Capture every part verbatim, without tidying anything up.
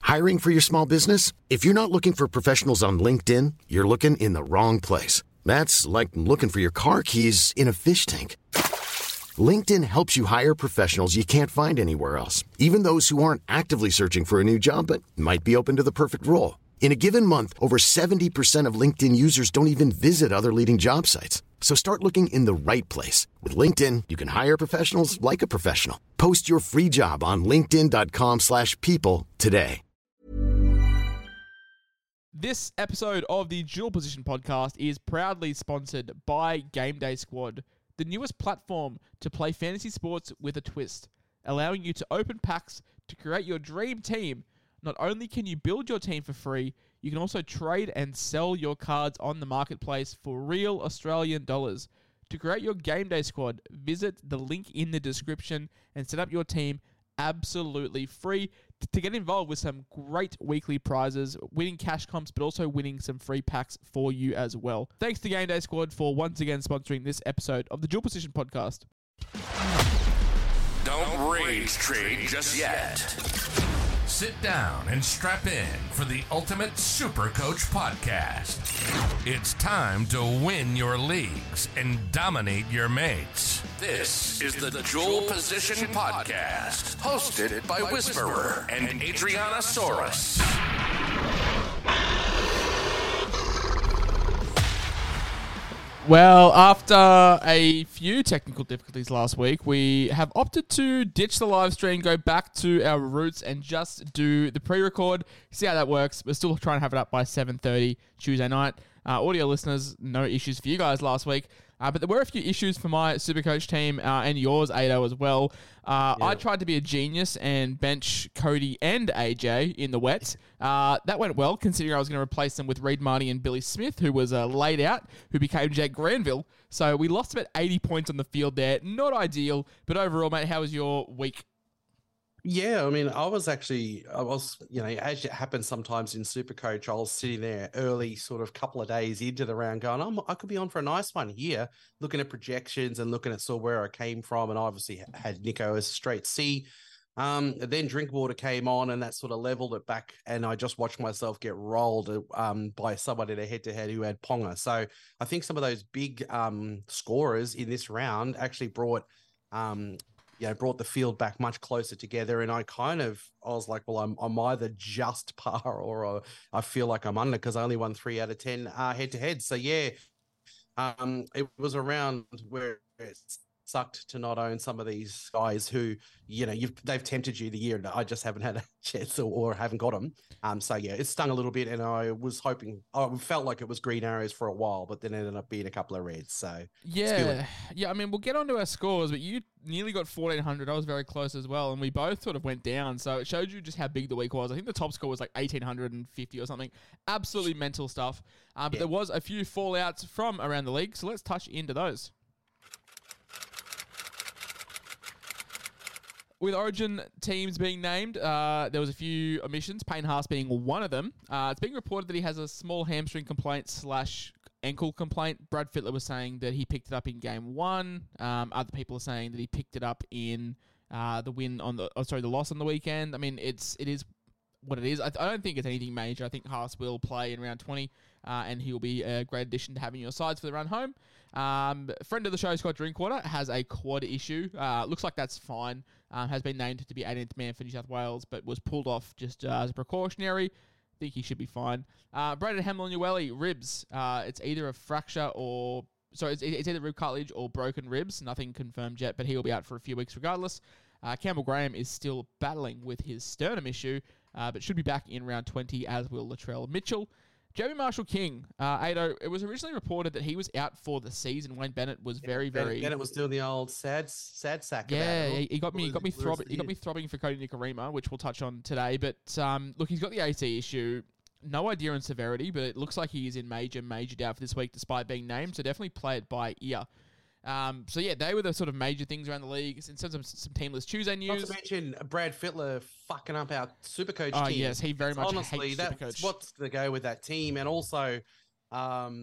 Hiring for your small business? If you're not looking for professionals on LinkedIn, you're looking in the wrong place. That's like looking for your car keys in a fish tank. LinkedIn helps you hire professionals you can't find anywhere else, even those who aren't actively searching for a new job but might be open to the perfect role. In a given month, over seventy percent of LinkedIn users don't even visit other leading job sites. So start looking in the right place. With LinkedIn, you can hire professionals like a professional. Post your free job on linkedin.com slash people today. This episode of the Dual Position Podcast is proudly sponsored by Game Day Squad, the newest platform to play fantasy sports with a twist, allowing you to open packs to create your dream team. Not only can you build your team for free, you can also trade and sell your cards on the marketplace for real Australian dollars. To create your Game Day Squad, visit the link in the description and set up your team absolutely free to get involved with some great weekly prizes, winning cash comps, but also winning some free packs for you as well. Thanks to Game Day Squad for once again sponsoring this episode of the Dual Position Podcast. Don't rage trade just yet. Sit down and strap in for the Ultimate Super Coach Podcast. It's time to win your leagues and dominate your mates. This is the Dual Position Podcast, hosted by Whisperer and Adriana Soros. Well, after a few technical difficulties last week, we have opted to ditch the live stream, go back to our roots, and just do the pre-record. See how that works. We're still trying to have it up by seven thirty Tuesday night. Uh, audio listeners, no issues for you guys last week. Uh, but there were a few issues for my Supercoach team uh, and yours, Ado, as well. Uh, yeah. I tried to be a genius and bench Cody and A J in the wet. Uh, that went well, considering I was going to replace them with Reed Marnie and Billy Smith, who was uh, laid out, who became Jake Granville. So we lost about eighty points on the field there. Not ideal, but overall, mate, how was your week? Yeah, I mean, I was actually, I was, you know, as it happens sometimes in Supercoach, I was sitting there early, sort of couple of days into the round going, I'm, I could be on for a nice one here, looking at projections and looking at sort of where I came from, and I obviously had Nico as a straight C. Um, then Drinkwater came on, and that sort of leveled it back, and I just watched myself get rolled um, by someone in a head-to-head who had Ponga. So I think some of those big um, scorers in this round actually brought... Um, you know, brought the field back much closer together. And I kind of, I was like, well, I'm I'm either just par or uh, I feel like I'm under, because I only won three out of ten uh, head to head. So yeah, um, it was a round where it sucked to not own some of these guys who, you know, you've they've tempted you the year, and I just haven't had a chance or, or haven't got them. Um, so yeah, it stung a little bit, and I was hoping, I felt like it was green arrows for a while, but then it ended up being a couple of reds. So yeah, yeah. I mean, we'll get onto our scores, but you nearly got fourteen hundred. I was very close as well, and we both sort of went down. So it showed you just how big the week was. I think the top score was like eighteen fifty or something. Absolutely mental stuff. Uh, but yeah. There was a few fallouts from around the league, so let's touch into those. With Origin teams being named, uh, there was a few omissions, Payne Haas being one of them. Uh, it's being reported that he has a small hamstring complaint slash ankle complaint. Brad Fittler was saying that he picked it up in game one. Um, other people are saying that he picked it up in uh, the win on the, oh, sorry, the loss on the weekend. I mean, it's it is what it is. I, I don't think it's anything major. I think Haas will play in round twenty, uh, and he will be a great addition to having your sides for the run home. Um, friend of the show, Scott Drinkwater, has a quad issue. Uh, looks like that's fine. Um, has been named to be eighteenth man for New South Wales, but was pulled off just uh, as a precautionary. Think he should be fine. Uh, Brandon Hamlin-Ueli, ribs. Uh, it's either a fracture or... Sorry, it's, it's either rib cartilage or broken ribs. Nothing confirmed yet, but he will be out for a few weeks regardless. Uh, Campbell Graham is still battling with his sternum issue, uh, but should be back in round twenty, as will Latrell Mitchell. Jeremy Marshall-King, uh, Ado, it was originally reported that he was out for the season. Wayne Bennett was very, yeah, very... Bennett was doing the old sad sad sack. Yeah, about it. he got me, he got me, throb- he got me throbbing for Cody Nikorima, which we'll touch on today. But um, look, he's got the A C issue. No idea on severity, but it looks like he is in major, major doubt for this week, despite being named. So definitely play it by ear. Um, so yeah, they were the sort of major things around the league. In terms of some Teamless Tuesday news, not to mention Brad Fittler fucking up our Supercoach oh, team. yes, he very much honestly hates that's Supercoach. what's the go with that team, and also, um,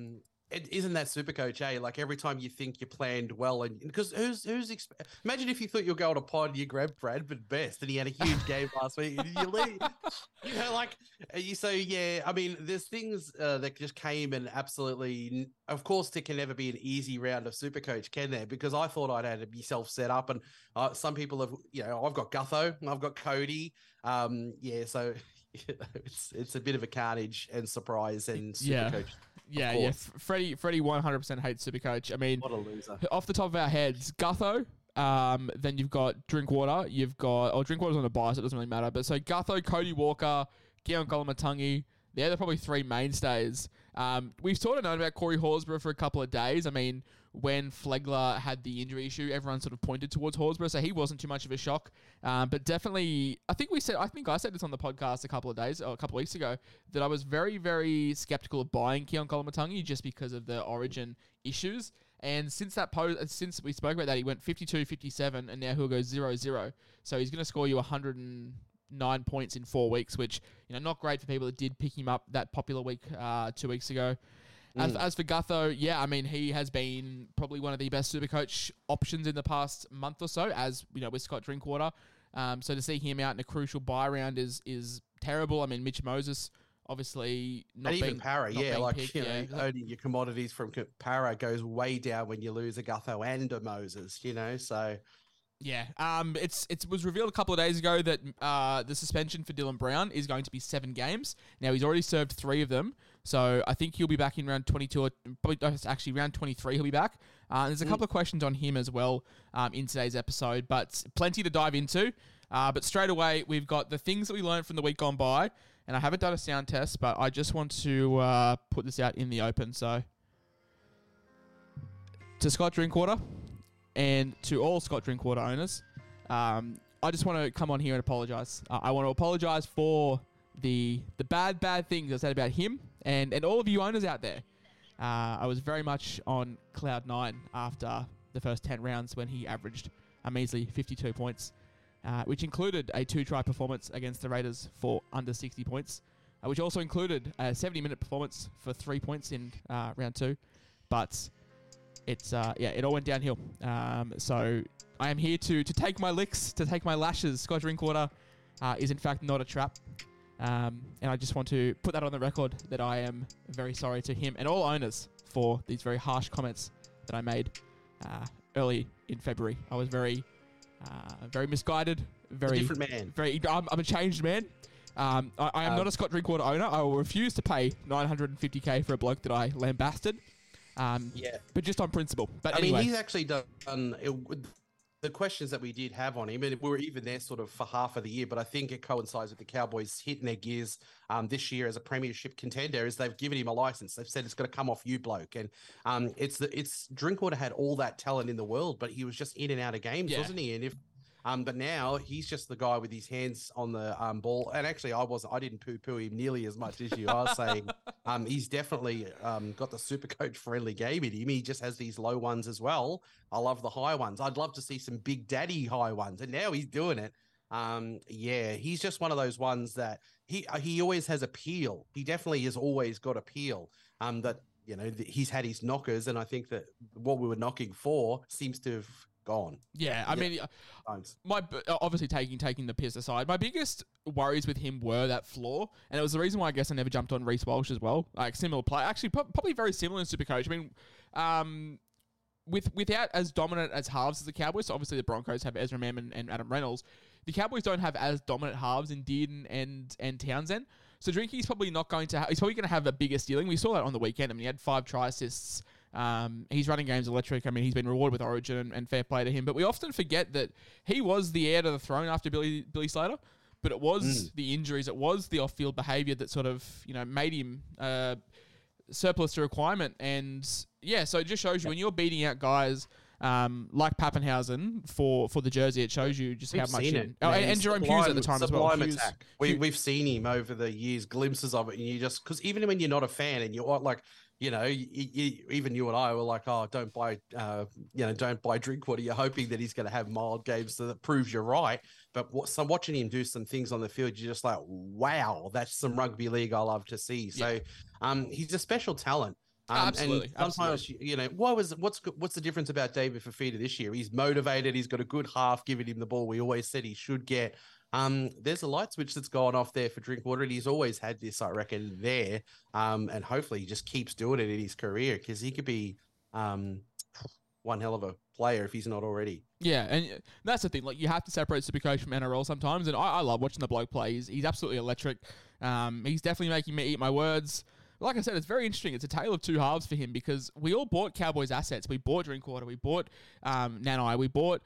It, isn't that super coach, eh? Like every time you think you planned well, and because who's who's exp- imagine if you thought you'll go on a pod, you grabbed Bradford Best, and he had a huge game last week, and you leave, you know, like you. So yeah, I mean, there's things uh, that just came and absolutely, of course, there can never be an easy round of super coach, can there? Because I thought I'd had myself set up, and uh, some people have, you know, I've got Gutho, I've got Cody, um, yeah, so. It's it's a bit of a carnage and surprise and super yeah. coach. Yeah, yeah. Freddie Freddie one hundred percent hates Supercoach. I mean, What a loser. Off the top of our heads, Gutho, um, then you've got Drinkwater, you've got, oh, Drinkwater's on a bias, it doesn't really matter. But so Gutho, Cody Walker, Keon Kolomatangi, they're the probably three mainstays. Um, we've sort of known about Corey Horsburgh for a couple of days. I mean, when Flegler had the injury issue, everyone sort of pointed towards Horsburgh, so he wasn't too much of a shock. Um, but definitely, I think we said, I think I said this on the podcast a couple of days, or a couple of weeks ago, that I was very, very skeptical of buying Keon Kolomatangi just because of the origin issues. And since that po- since we spoke about that, he went fifty-two, fifty-seven, and now he'll go zero zero. So he's going to score you one hundred nine points in four weeks, which, you know, not great for people that did pick him up that popular week uh, two weeks ago. As, mm. as for Gutho, yeah, I mean, he has been probably one of the best Supercoach options in the past month or so, as, you know, with Scott Drinkwater. Um, so to see him out in a crucial buy round is is terrible. I mean, Mitch Moses, obviously not and being even Para, not yeah, being like, picked, you know, yeah. owning your commodities from Para goes way down when you lose a Gutho and a Moses, you know, so... Yeah, um, it's it was revealed a couple of days ago that uh, the suspension for Dylan Brown is going to be seven games. Now, he's already served three of them, so I think he'll be back in round twenty-two, or probably actually round twenty-three he'll be back. Uh, there's a couple mm. of questions on him as well um, in today's episode, but plenty to dive into. Uh, but straight away, we've got the things that we learned from the week gone by, and I haven't done a sound test, but I just want to uh, put this out in the open. So, to Scott Drinkwater, and to all Scott Drinkwater owners, um, I just want to come on here and apologise. Uh, I want to apologise for the the bad, bad things I said about him and, and all of you owners out there. Uh, I was very much on cloud nine after the first ten rounds when he averaged a measly fifty-two points, uh, which included a two-try performance against the Raiders for under sixty points, uh, which also included a seventy-minute performance for three points in uh, round two. But... It's uh yeah, it all went downhill. Um, so I am here to to take my licks, to take my lashes. Scott Drinkwater uh, is in fact not a trap, um, and I just want to put that on the record that I am very sorry to him and all owners for these very harsh comments that I made uh, early in February. I was very uh, very misguided, very a different man. Very, I'm, I'm a changed man. Um, I, I am um, not a Scott Drinkwater owner. I will refuse to pay nine hundred fifty K for a bloke that I lambasted. Um, yeah, but just on principle. But I anyway. mean, he's actually done it, the questions that we did have on him, and we were even there sort of for half of the year. But I think it coincides with the Cowboys hitting their gears um, this year as a premiership contender, is they've given him a license. They've said it's got to come off you, bloke. And um, it's the it's Drinkwater had all that talent in the world, but he was just in and out of games, yeah. wasn't he? And if Um, but now he's just the guy with his hands on the um, ball. And actually, I wasn't. I didn't poo-poo him nearly as much as you. I was saying um, he's definitely um, got the super coach friendly game in him. He just has these low ones as well. I love the high ones. I'd love to see some big daddy high ones, and now he's doing it. Um, yeah, he's just one of those ones that he he always has appeal. He definitely has always got appeal. Um, that you know he's had his knockers, and I think that what we were knocking for seems to have gone. Yeah, I yeah. mean, Thanks. my obviously taking taking the piss aside, my biggest worries with him were that flaw, and it was the reason why I guess I never jumped on Reece Walsh as well. Like similar play, actually, pro- probably very similar in Supercoach. I mean, um, with without as dominant as halves as the Cowboys. So obviously, the Broncos have Ezra Mam and, and Adam Reynolds. The Cowboys don't have as dominant halves in Dearden and and Townsend. So Drinky's probably not going to. Ha- he's probably going to have a bigger ceiling. We saw that on the weekend. I mean, he had five try assists. Um, he's running games electric. I mean, he's been rewarded with Origin and, and fair play to him. But we often forget that he was the heir to the throne after Billy Billy Slater. But it was mm. the injuries, it was the off-field behaviour that sort of, you know, made him uh, surplus to requirement. And yeah, so it just shows you when you're beating out guys um, like Pappenhausen for, for the jersey, it shows you just we've how much. Seen in, it, oh, and, and Jerome sublime, Hughes at the time as well. Hughes, we, Hughes. We've seen him over the years, glimpses of it, and you just because even when you're not a fan and you're like. You know, you, you, even you and I were like, "Oh, don't buy, uh, you know, don't buy Drinkwater." You're hoping that he's going to have mild games so that proves you're right. But what, so watching him do some things on the field, you're just like, "Wow, that's some rugby league I love to see." So, yeah. um, he's a special talent. Um, absolutely. And sometimes, absolutely. you know, why was what's what's the difference about David Fafita this year? He's motivated. He's got a good half giving him the ball. We always said he should get. Um, there's a light switch that's gone off there for Drinkwater, and he's always had this, I reckon, there. Um, and hopefully he just keeps doing it in his career because he could be um one hell of a player if he's not already. Yeah, and that's the thing. Like, you have to separate Supercoach from N R L sometimes, and I, I love watching the bloke play. He's, he's absolutely electric. Um, he's definitely making me eat my words. Like I said, it's very interesting. It's a tale of two halves for him because we all bought Cowboys assets. We bought Drinkwater, we bought um, Nanai, we bought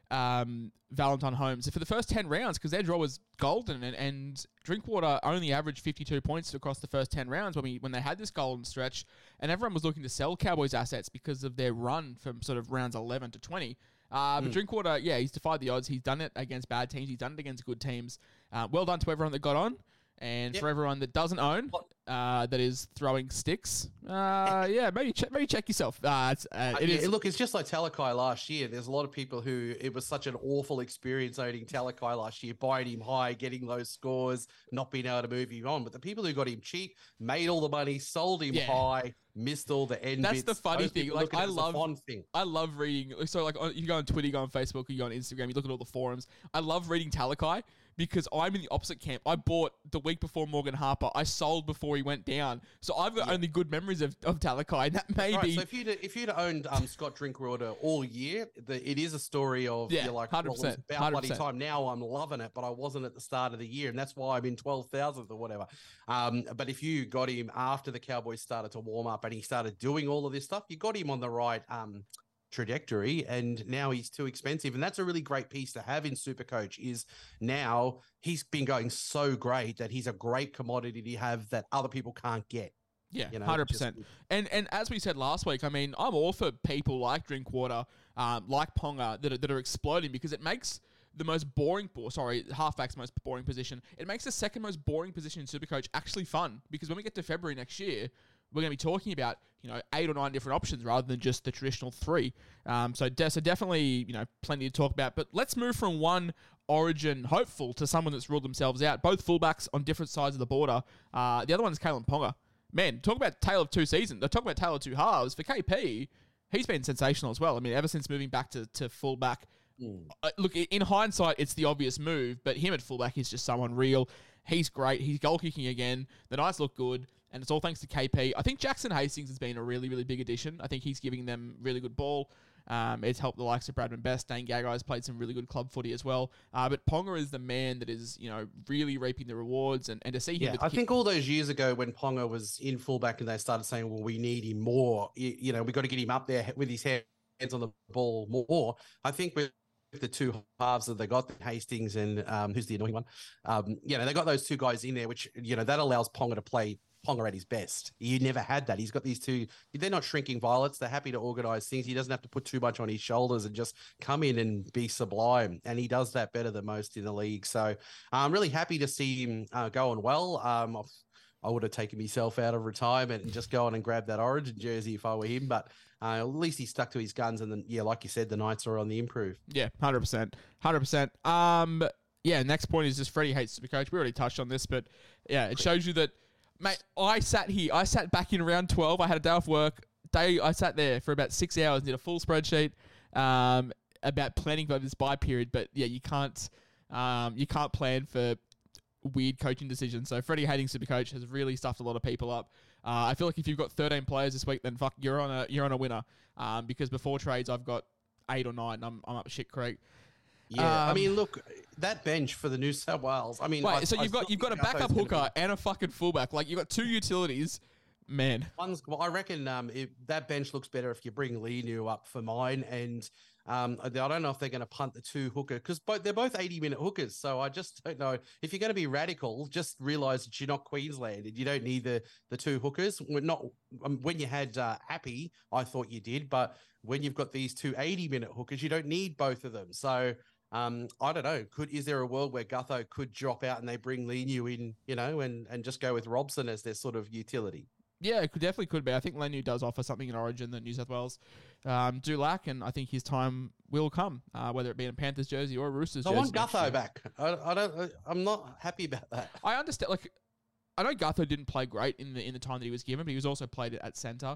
um, Valentine Holmes for the first ten rounds because their draw was golden, and, and Drinkwater only averaged fifty-two points across the first ten rounds when we when they had this golden stretch, and everyone was looking to sell Cowboys assets because of their run from sort of rounds eleven to twenty. Uh, but mm. Drinkwater, yeah, he's defied the odds. He's done it against bad teams. He's done it against good teams. Uh, well done to everyone that got on. And yep. for everyone that doesn't own, uh, that is throwing sticks, uh, yeah, maybe check, maybe check yourself. Uh, it's, uh, it yeah, is. Look, it's just like Talakai last year. There's a lot of people who it was such an awful experience owning Talakai last year, buying him high, getting those scores, not being able to move him on. But the people who got him cheap made all the money, sold him yeah. high, missed all the end. That's bits. the funny Those thing. Like I love, thing. I love reading. So like you go on Twitter, you go on Facebook, you go on Instagram, you look at all the forums. I love reading Talakai because I'm in the opposite camp. I bought the week before Morgan Harper. I sold before he went down. So I've got yeah. only good memories of, of Talakai. And that may right, be. So if you'd if you'd owned um, Scott Drinkwater all year, the, it is a story of yeah, you're like, one hundred percent, well, about bloody time. Now I'm loving it, but I wasn't at the start of the year, and that's why I'm in twelve thousandth or whatever. Um, but if you got him after the Cowboys started to warm up and he started doing all of this stuff, you got him on the right um trajectory, and now he's too expensive. And that's a really great piece to have in Supercoach is now he's been going so great that he's a great commodity to have that other people can't get. Yeah, you know, one hundred percent. Just... And and as we said last week, I mean, I'm all for people like Drinkwater, um, like Ponga, that are, that are exploding because it makes the most boring, sorry, halfback's most boring position. It makes the second most boring position in Supercoach actually fun because when we get to February next year, we're going to be talking about, you know, eight or nine different options rather than just the traditional three. Um, so, de- so definitely, you know, plenty to talk about. But let's move from one Origin hopeful to someone that's ruled themselves out. Both fullbacks on different sides of the border. Uh, the other one is Kalen Ponga. Man, talk about tale of two seasons. Talk about tale of two halves. For K P, he's been sensational as well. I mean, ever since moving back to, to fullback. Mm. Uh, look, in hindsight, it's the obvious move, but him at fullback is just so unreal. He's great. He's goal kicking again. The Knights look good. And it's all thanks to K P. I think Jackson Hastings has been a really, really big addition. I think he's giving them really good ball. Um, it's helped the likes of Bradman Best. Dane Gagai has played some really good club footy as well. Uh, but Ponga is the man that is, you know, really reaping the rewards. And, and to see him... Yeah, with I ki- think all those years ago when Ponga was in fullback and they started saying, well, we need him more, you, you know, we got to get him up there with his hands on the ball more. I think with the two halves that they got, Hastings and um, who's the annoying one, um, you know, they got those two guys in there, which, you know, that allows Ponga to play Ponga at his best. You never had that. He's got these two, they're not shrinking violets. They're happy to organize things. He doesn't have to put too much on his shoulders and just come in and be sublime. And he does that better than most in the league. So I'm really happy to see him uh, going well. Um, I would have taken myself out of retirement and just go on and grab that Origin jersey if I were him. But uh, at least he stuck to his guns. And then, yeah, like you said, the Knights are on the improve. Yeah, one hundred percent. one hundred percent. Um, yeah, next point is just Freddie hates Supercoach. We already touched on this, but yeah, it shows you that, mate, I sat here. I sat back in round twelve. I had a day off work. Day, I sat there for about six hours, did a full spreadsheet um, about planning for this buy period. But yeah, you can't um, you can't plan for weird coaching decisions. So Freddie hating Supercoach has really stuffed a lot of people up. Uh, I feel like if you've got thirteen players this week, then fuck, you're on a you're on a winner. Um, because before trades, I've got eight or nine. I'm I'm up shit creek. Yeah, um, I mean, look, that bench for the New South Wales. I mean, wait, I, so I you've got you've got a backup hooker and a fucking fullback. Like you've got two utilities, man. One's, well, I reckon um, if that bench looks better if you bring Leniu up for mine, and um, I don't know if they're going to punt the two hooker because both they're both eighty minute hookers. So I just don't know if you're going to be radical. Just realize that you're not Queensland and you don't need the the two hookers. We're not um, when you had uh, Happy, I thought you did, but when you've got these two eighty minute hookers, you don't need both of them. So. Um, I don't know. Could is there a world where Gutho could drop out and they bring Leniu in, you know, and, and just go with Robson as their sort of utility? Yeah, it could definitely could be. I think Leniu does offer something in Origin that New South Wales um, do lack, and I think his time will come, uh, whether it be in a Panthers jersey or a Roosters I jersey. I want Gutho back. I, I don't. I'm not happy about that. I understand. Like, I know Gutho didn't play great in the in the time that he was given, but he was also played at centre.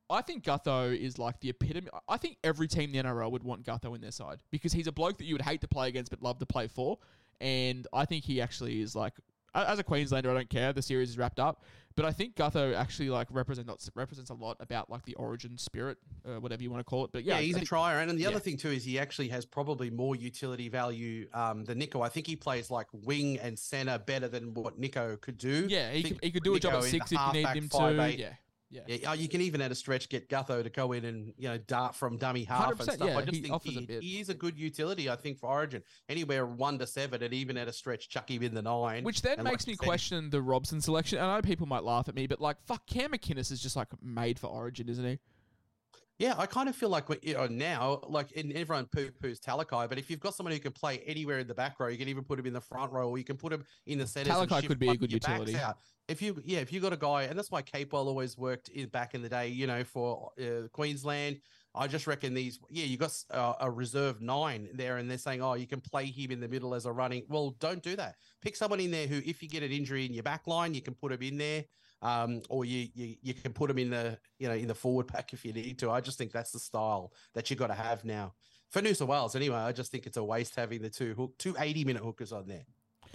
I think Gutho is like the epitome. I think every team in the N R L would want Gutho in their side because he's a bloke that you would hate to play against but love to play for. And I think he actually is like, as a Queenslander, I don't care. The series is wrapped up. But I think Gutho actually like represents represents a lot about like the Origin spirit, uh, whatever you want to call it. But yeah, yeah he's I a think, trier. And the yeah. other thing too is he actually has probably more utility value um, than Nico. I think he plays like wing and center better than what Nico could do. Yeah, he, could, he could do a job at six if you need him to. Eight. Yeah. Yeah. yeah, you can even at a stretch get Gutho to go in and you know dart from dummy half and stuff. Yeah, I just he think offers he, a bit. he is a good utility. I think for Origin, anywhere one to seven, and even at a stretch, chuck him in the nine. Which then and makes like me said, question the Robson selection. I know people might laugh at me, but like, fuck, Cam McInnes is just like made for Origin, isn't he? Yeah, I kind of feel like you know, now, like in, everyone poo-poos Talakai, but if you've got someone who can play anywhere in the back row, you can even put him in the front row, or you can put him in the centers. Talakai could be a good utility. Out. If you, yeah, if you got a guy, and that's why Capewell always worked in back in the day, you know, for uh, Queensland. I just reckon these, yeah, you got uh, a reserve nine there, and they're saying, oh, you can play him in the middle as a running. Well, don't do that. Pick someone in there who, if you get an injury in your back line, you can put him in there. Um, or you, you you can put them in the you know in the forward pack if you need to. I just think that's the style that you got to have now for New South Wales. Anyway, I just think it's a waste having the two hook, two eighty minute hookers on there.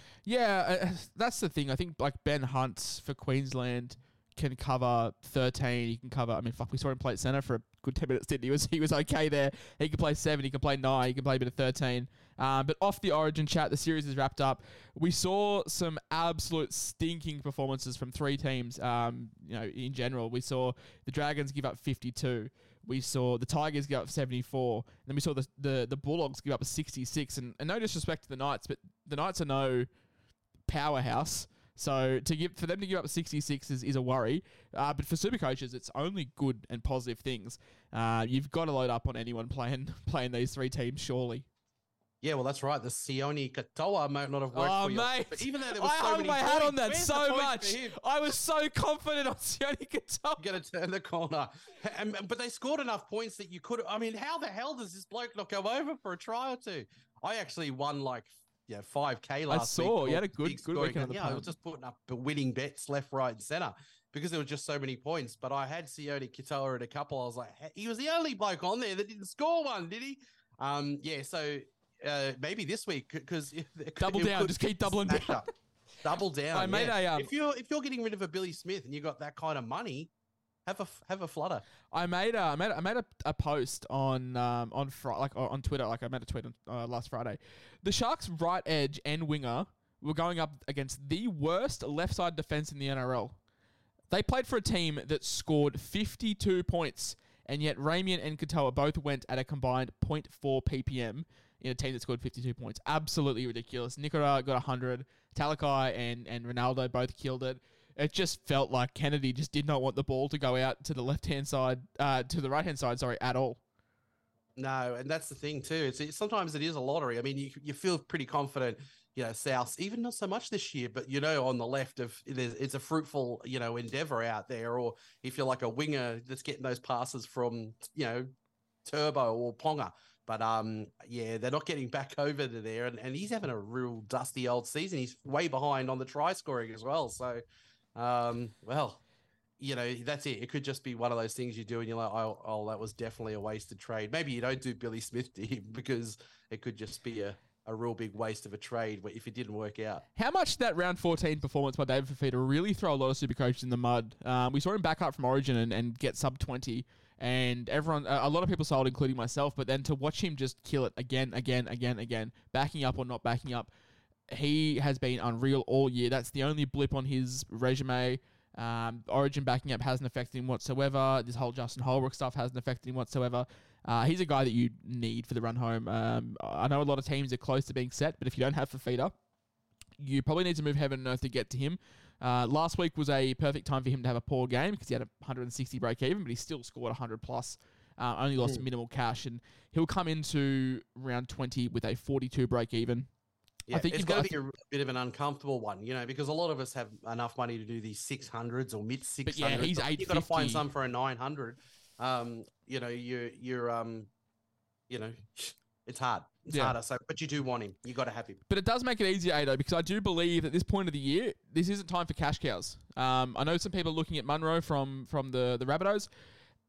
Yeah, uh, that's the thing. I think like Ben Hunt for Queensland can cover thirteen. He can cover. I mean, fuck, we saw him play at centre for a good ten minutes. Didn't he? He was he was okay there. He can play seven. He can play nine. He can play a bit of thirteen. Um, but off the Origin chat, the series is wrapped up. We saw some absolute stinking performances from three teams. Um, you know, in general, we saw the Dragons give up fifty-two. We saw the Tigers give up seventy-four. And then we saw the the, the Bulldogs give up sixty-six. And, and no disrespect to the Knights, but the Knights are no powerhouse. So to give for them to give up sixty-six is, is a worry. Uh, but for Supercoaches, it's only good and positive things. Uh, you've got to load up on anyone playing playing these three teams, surely. Yeah, well, that's right. The Sione Katoa might not have worked oh, for you. mate. But even though there was I so hung many my points, hat on that where's so the much. I was so confident on Sione Katoa. Going to turn the corner. And, but they scored enough points that you could I mean, how the hell does this bloke not go over for a try or two? I actually won like yeah, five K last week. I saw. You had a good, good weekend. Yeah, I was just putting up winning bets left, right, and center because there were just so many points. But I had Sione Katoa at a couple. I was like, he was the only bloke on there that didn't score one, did he? Um, yeah, so uh, maybe this week because double down, just keep doubling down. Up. Double down. I made yeah. a um, if you're if you're getting rid of a Billy Smith and you got that kind of money. Have a have a flutter. I made a I made a, I made a, a post on um on fr- like on Twitter. Like I made a tweet on uh, last Friday. The Sharks' right edge and winger were going up against the worst left side defense in the N R L. They played for a team that scored fifty-two points, and yet Ramian and Katoa both went at a combined zero point four P P M in a team that scored fifty-two points. Absolutely ridiculous. Nicola got one hundred. Talakai and and Ronaldo both killed it. It just felt like Kennedy just did not want the ball to go out to the left-hand side, uh, to the right-hand side, sorry, at all. No, and that's the thing too. It's it, sometimes it is a lottery. I mean, you you feel pretty confident, you know, South, even not so much this year, but you know, on the left of it's a fruitful, you know, endeavor out there. Or if you're like a winger that's getting those passes from, you know, Turbo or Ponga. But um, yeah, they're not getting back over to there, and, and he's having a real dusty old season. He's way behind on the try scoring as well. So. Um, well, you know, that's it. It could just be one of those things you do and you're like, oh, oh that was definitely a wasted trade. Maybe you don't do Billy Smith to him because it could just be a, a real big waste of a trade if it didn't work out. How much did that round fourteen performance by David Fifita really throw a lot of super coaches in the mud? Um, we saw him back up from Origin and, and get sub twenty, and everyone, a lot of people sold, including myself, but then to watch him just kill it again, again, again, again, backing up or not backing up, he has been unreal all year. That's the only blip on his resume. Um, Origin backing up hasn't affected him whatsoever. This whole Justin Holbrook stuff hasn't affected him whatsoever. Uh, he's a guy that you need for the run home. Um, I know a lot of teams are close to being set, but if you don't have Fifita, you probably need to move heaven and earth to get to him. Uh, last week was a perfect time for him to have a poor game because he had a one hundred sixty break even, but he still scored one hundred plus. Uh, only lost mm. minimal cash, and he'll come into round twenty with a forty-two break even. Yeah, I think it's going to be a bit of an uncomfortable one, you know, because a lot of us have enough money to do these six hundreds or mid six hundreds. But yeah, he's eight fifty. You've got to find some for a nine hundred. Um, you know, you're, you're, um, you know, it's hard. It's yeah. harder. So, but you do want him. You got to have him. But it does make it easier, Ado, because I do believe at this point of the year, this isn't time for cash cows. Um, I know some people are looking at Munro from from the the Rabbitohs.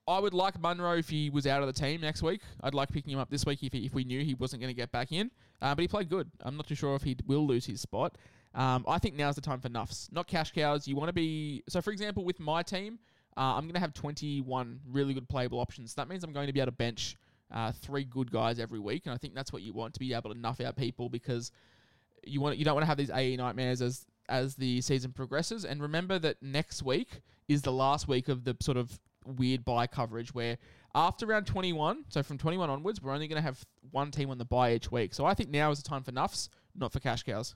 I would like Munro if he was out of the team next week. I'd like picking him up this week if he, if we knew he wasn't going to get back in. Uh, but he played good. I'm not too sure if he will lose his spot. Um, I think now's the time for nuffs, not cash cows. You want to be... So, for example, with my team, uh, I'm going to have twenty-one really good playable options. That means I'm going to be able to bench uh, three good guys every week, and I think that's what you want, to be able to nuff out people, because you want you don't want to have these A E nightmares as as the season progresses. And remember that next week is the last week of the sort of weird buy coverage, where after round twenty-one, so from twenty-one onwards, we're only going to have one team on the buy each week. So I think now is the time for nuffs, not for cash cows.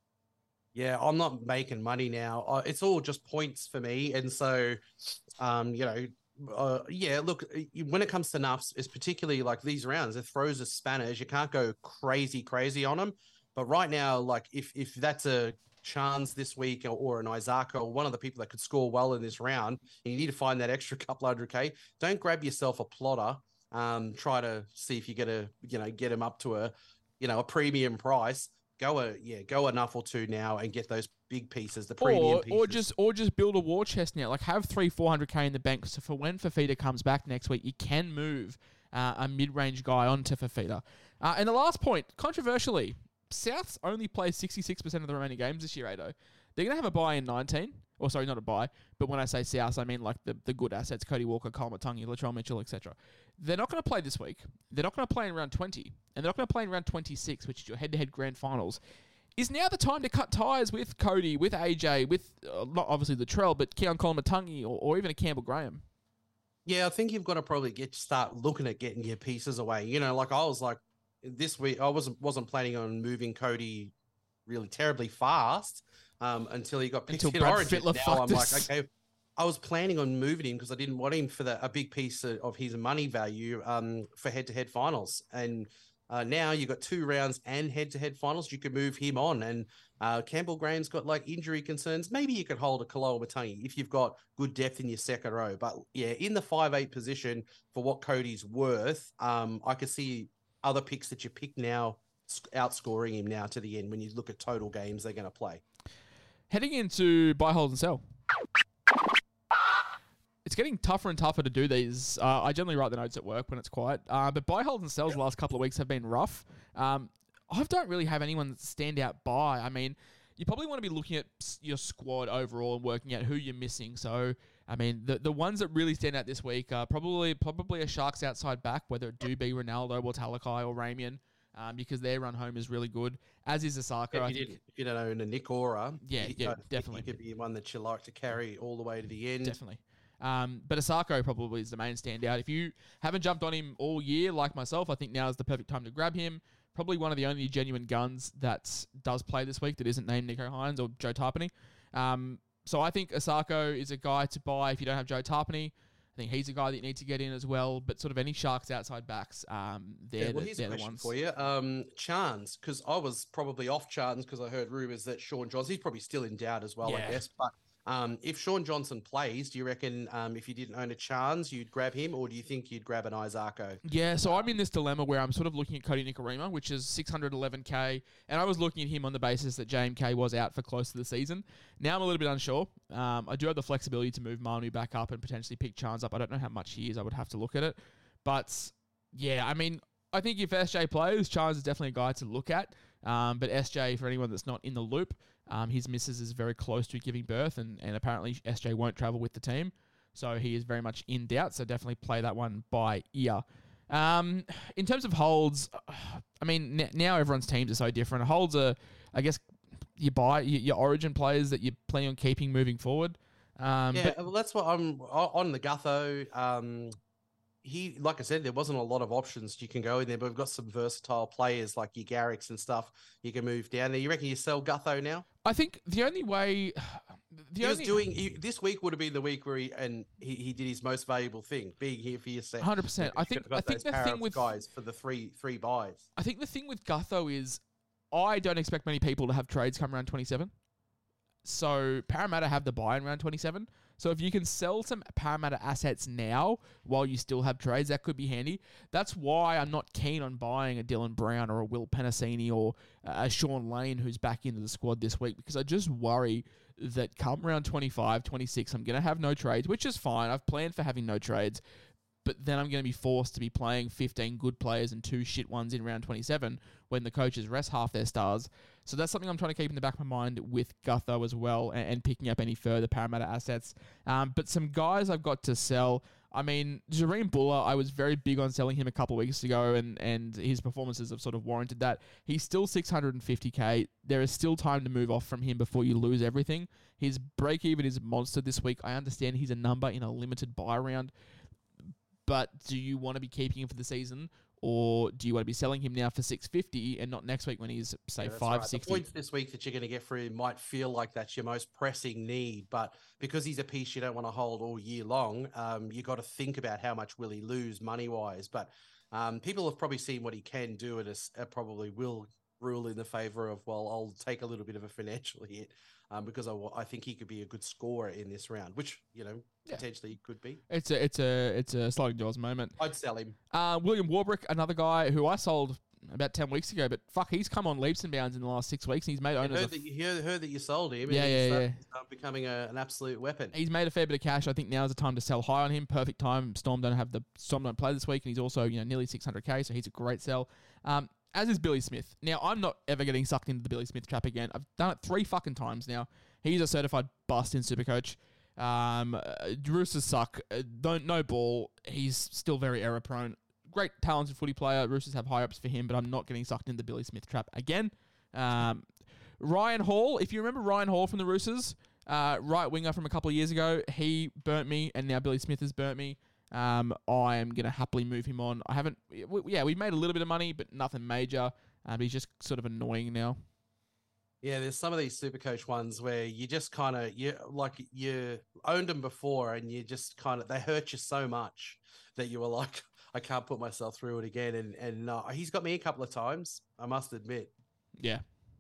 Yeah, I'm not making money now. Uh, it's all just points for me. And so, um, you know, uh, yeah, look, when it comes to nuffs, it's particularly like these rounds, it throws a spanners. You can't go crazy, crazy on them. But right now, like if if that's a chance this week, or, or an Isaka, or one of the people that could score well in this round, and you need to find that extra couple hundred K, don't grab yourself a plotter. Um, try to see if you get a, you know, get him up to a, you know, a premium price. Go a yeah, go enough or two now and get those big pieces, the premium or, pieces. Or just or just build a war chest now. Like have three, four hundred K in the bank, so for when Fafita comes back next week, you can move uh, a mid-range guy onto Fafita. Uh, and the last point, controversially, Souths only play sixty-six percent of the remaining games this year, Ado. They're going to have a buy in nineteen. Or sorry, not a buy, but when I say Souths, I mean like the, the good assets, Cody Walker, Kyle Matangi, Latrell Mitchell, et cetera. They're not going to play this week. They're not going to play in round twenty. And they're not going to play in round twenty-six, which is your head-to-head grand finals. Is now the time to cut ties with Cody, with A J, with uh, not obviously Latrell, but Keon Matangi, or, or even a Campbell Graham? Yeah, I think you've got to probably get start looking at getting your pieces away. You know, like I was like, this week, I wasn't wasn't planning on moving Cody really terribly fast um, until he got picked until in Brad Origin. Fittler now I'm us. like, okay, I was planning on moving him because I didn't want him for the, a big piece of, of his money value um, for head-to-head finals. And uh, now you've got two rounds and head-to-head finals. You could move him on. And uh, Campbell Graham's got like injury concerns. Maybe you could hold a Kaloa Matangi if you've got good depth in your second row. But yeah, in the five eight position for what Cody's worth, um, I could see other picks that you pick now outscoring him now to the end when you look at total games they're going to play. Heading into buy, hold, and sell. It's getting tougher and tougher to do these. Uh, I generally write the notes at work when it's quiet. Uh, but buy, hold, and sells the last couple of weeks have been rough. Um, I don't really have anyone stand out buy. I mean, you probably want to be looking at your squad overall and working out who you're missing. So, I mean, the the ones that really stand out this week are probably probably a Sharks outside back, whether it do be Ronaldo or Talakai or Ramian, um, because their run home is really good, as is Osaka. If I you, think, did, if you don't own a Nick Ora, yeah, you, yeah, I definitely. He could be one that you like to carry all the way to the end. Definitely. Um, but Osako probably is the main standout. If you haven't jumped on him all year, like myself, I think now is the perfect time to grab him. Probably one of the only genuine guns that does play this week that isn't named Nico Hines or Joe Tarpany. Um, so I think Osako is a guy to buy if you don't have Joe Tarpany. I think he's a guy that you need to get in as well. But sort of any Sharks outside backs, um, they're, yeah, well, the, here's they're a the question ones. for you. Um, Chance, because I was probably off Chance because I heard rumours that Sean Johnson, he's probably still in doubt as well, Yeah. I guess. But um, if Sean Johnson plays, do you reckon um, if you didn't own a Chance, you'd grab him, or do you think you'd grab an Isako? Yeah, so I'm in this dilemma where I'm sort of looking at Cody Nikorima, which is six hundred eleven K, and I was looking at him on the basis that J M K was out for close to the season. Now I'm a little bit unsure. Um, I do have the flexibility to move Manu back up and potentially pick Chance up. I don't know how much he is. I would have to look at it. But, yeah, I mean, I think if S J plays, Chance is definitely a guy to look at. Um, but S J, for anyone that's not in the loop, um, his missus is very close to giving birth, and, and apparently S J won't travel with the team. So he is very much in doubt, so definitely play that one by ear. Um, in terms of holds, I mean, n- now everyone's teams are so different. Holds are, I guess, you buy your, your origin players that you're planning on keeping moving forward. Um, Yeah, but well, that's what I'm on the Gutho. Um, he, like I said, there wasn't a lot of options you can go in there, but we've got some versatile players like your Garricks and stuff. You can move down there. You reckon you sell Gutho now? I think the only way, the He only was doing he, this week would have been the week where he and he, he did his most valuable thing, being here for your set. one hundred percent. I think I think the thing with guys for the three three buys. I think the thing with Gutho is I don't expect many people to have trades come around twenty-seven. So Parramatta have the buy in round twenty-seven. So if you can sell some Parramatta assets now while you still have trades, that could be handy. That's why I'm not keen on buying a Dylan Brown or a Will Penasini or a Sean Lane who's back into the squad this week, because I just worry that come round twenty-five, twenty-six, I'm going to have no trades, which is fine. I've planned for having no trades. but then I'm going to be forced to be playing fifteen good players and two shit ones in round twenty-seven when the coaches rest half their stars. So that's something I'm trying to keep in the back of my mind with Gutho as well, and, and picking up any further Parramatta assets. Um, but some guys I've got to sell. I mean, Jareem Buller, I was very big on selling him a couple of weeks ago, and, and his performances have sort of warranted that. He's still six hundred fifty K. There is still time to move off from him before you lose everything. His break-even is a monster this week. I understand he's a number in a limited buy round, but do you want to be keeping him for the season, or do you want to be selling him now for six fifty and not next week when he's, say, Yeah, that's five right. sixty? The points this week that you're going to get for him might feel like that's your most pressing need, but because he's a piece you don't want to hold all year long, um, you got to think about how much will he lose money-wise. But um, people have probably seen what he can do, and is, uh, probably will rule in the favour of, well, I'll take a little bit of a financial hit um, because I, I think he could be a good scorer in this round, which, you know, Yeah. potentially could be. It's a it's a it's a sliding doors moment. I'd sell him. Uh, William Warbrick, another guy who I sold about ten weeks ago, but fuck, he's come on leaps and bounds in the last six weeks, and he's made I owners. heard of, that you heard, heard that you sold him. Yeah, and yeah, he's, uh, yeah. he's, uh, becoming a, an absolute weapon. He's made a fair bit of cash. I think now's the time to sell high on him. Perfect time. Storm don't have the Storm don't play this week, and he's also you know nearly six hundred K, so he's a great sell. Um, as is Billy Smith. Now, I'm not ever getting sucked into the Billy Smith trap again. I've done it three fucking times now. He's a certified bust in Supercoach. Um, uh, Roosters suck. Uh, don't no ball. He's still very error prone. Great talented footy player. Roosters have high ups for him, but I'm not getting sucked into the Billy Smith trap again. Um, Ryan Hall, if you remember Ryan Hall from the Roosters, uh, right winger from a couple of years ago, he burnt me, and now Billy Smith has burnt me. Um, I am going to happily move him on. I haven't, we, yeah, we've made a little bit of money, but nothing major. Um, he's just sort of annoying now. Yeah, there's some of these Supercoach ones where you just kind of, you like, you owned them before and you just kind of, they hurt you so much that you were like, I can't put myself through it again. And, and uh, he's got me a couple of times, I must admit. Yeah.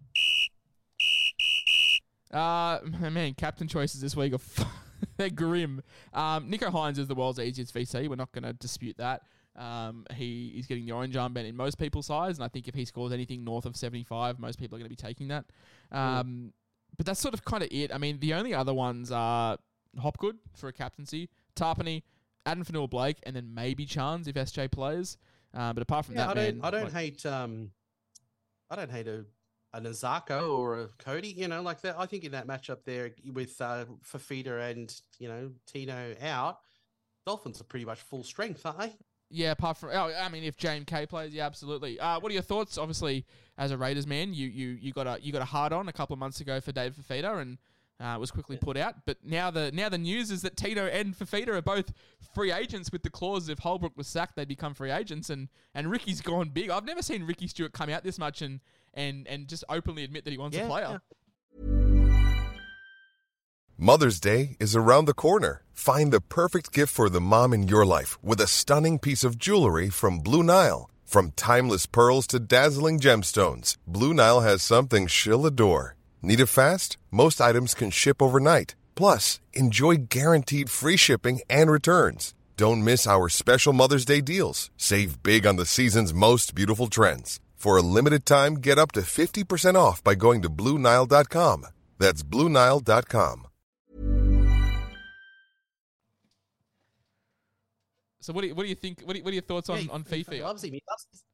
Uh, man, captain choices this week are f- they're grim. Um, Nico Hines is the world's easiest V C. We're not going to dispute that. Um, he is getting the orange armband in most people's eyes, and I think if he scores anything north of seventy-five, most people are going to be taking that. Um, but that's sort of kind of it. I mean, the only other ones are Hopgood for a captaincy, Tarpany, Adam Fanua-Blake, and then maybe Chance if S J plays. Uh, but apart from Yeah, that, I don't, man, I don't like, hate, um, I don't hate a, a Nazako or a Cody, you know, like that. I think in that matchup there with uh, Fafita and, you know, Tino out, Dolphins are pretty much full strength, aren't they? Yeah, apart from, oh, I mean, if J M K plays, yeah, absolutely. Uh, what are your thoughts? Obviously, as a Raiders man, you you you got a you got a hard on a couple of months ago for David Fafita, and uh, was quickly put out. But now the now the news is that Tino and Fafita are both free agents with the clause if Holbrook was sacked, they'd become free agents, and and Ricky's gone big. I've never seen Ricky Stewart come out this much and and and just openly admit that he wants Yeah, a player. yeah. Mother's Day is around the corner. Find the perfect gift for the mom in your life with a stunning piece of jewelry from Blue Nile. From timeless pearls to dazzling gemstones, Blue Nile has something she'll adore. Need it fast? Most items can ship overnight. Plus, enjoy guaranteed free shipping and returns. Don't miss our special Mother's Day deals. Save big on the season's most beautiful trends. For a limited time, get up to fifty percent off by going to Blue Nile dot com. That's Blue Nile dot com. So what do you, what do you think? What, do you, what are your thoughts on Yeah, on he- he Fifi? loves him. He loves him.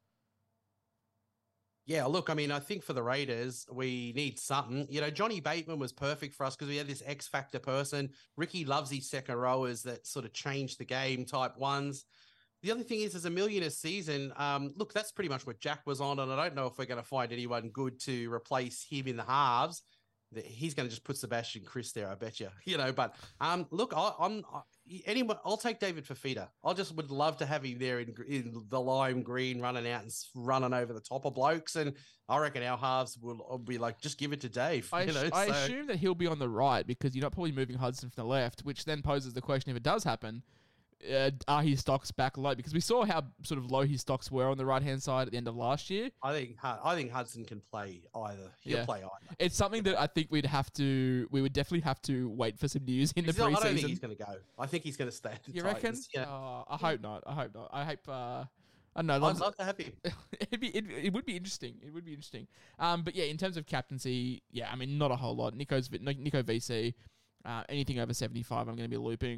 Yeah, look, I mean, I think for the Raiders, we need something. You know, Johnny Bateman was perfect for us because we had this X factor person. Ricky loves his second rowers that sort of change the game type ones. The other thing is, there's a million a season. Um, look, that's pretty much what Jack was on, and I don't know if we're going to find anyone good to replace him in the halves. That he's going to just put Sebastian Chris there, I bet you. You know, but um, look, I, I'm I, anyone. I'll take David Fafita. I just would love to have him there in, in the lime green, running out and s- running over the top of blokes. And I reckon our halves will, will be like, just give it to Dave. I, you know, I so- assume that he'll be on the right because you're not probably moving Hudson from the left, which then poses the question: if it does happen, uh, are his stocks back low? Because we saw how sort of low his stocks were on the right hand side at the end of last year. I think Hu- I think Hudson can play either. He'll Yeah. play either. It's something that I think we'd have to, we would definitely have to wait for some news in the He's not- I don't think preseason. he's going to go. I think he's going to stay. At the You reckon? Titans. Yeah, Oh, I hope not. I hope not. I hope. Uh, I don't know. I'd lots- love to have him. It'd be, it, it would be interesting. It would be interesting. Um, but yeah, in terms of captaincy, yeah, I mean, not a whole lot. Nico's Nico V C, uh, anything over seventy-five, I'm going to be looping.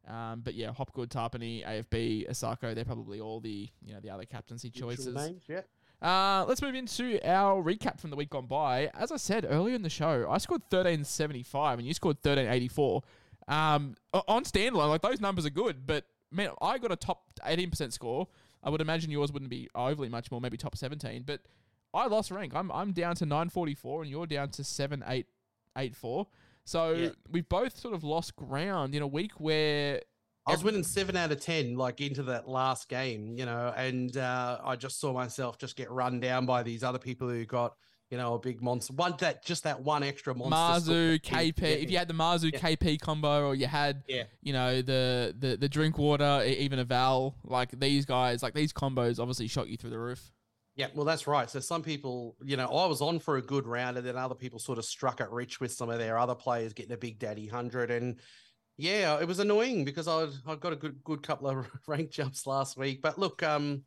Um, but yeah, Hopgood, Tarpany, A F B, Asako, they're probably all the you know the other captaincy choices. Names, yeah. Uh, let's move into our recap from the week gone by. As I said earlier in the show, I scored thirteen seventy-five and you scored thirteen eighty-four. Um, on standalone, like those numbers are good, but man, I got a top eighteen percent score. I would imagine yours wouldn't be overly much more, maybe top seventeen, but I lost rank. I'm I'm down to nine forty-four and you're down to seven eight eighty-four. So Yeah. we've both sort of lost ground in a week where I was winning seven out of ten, like into that last game, you know, and uh, I just saw myself just get run down by these other people who got, you know, a big monster. One that just that one extra monster. Marzu, K P. Yeah. If you had the Marzu Yeah. K P combo, or you had, Yeah. you know, the the the drink water, e- even a Val, like these guys, like these combos, obviously shot you through the roof. Yeah, well, that's right. So some people, you know, I was on for a good round, and then other people sort of struck it rich with some of their other players getting a big daddy hundred, and yeah, it was annoying because I I got a good good couple of rank jumps last week. But look, um,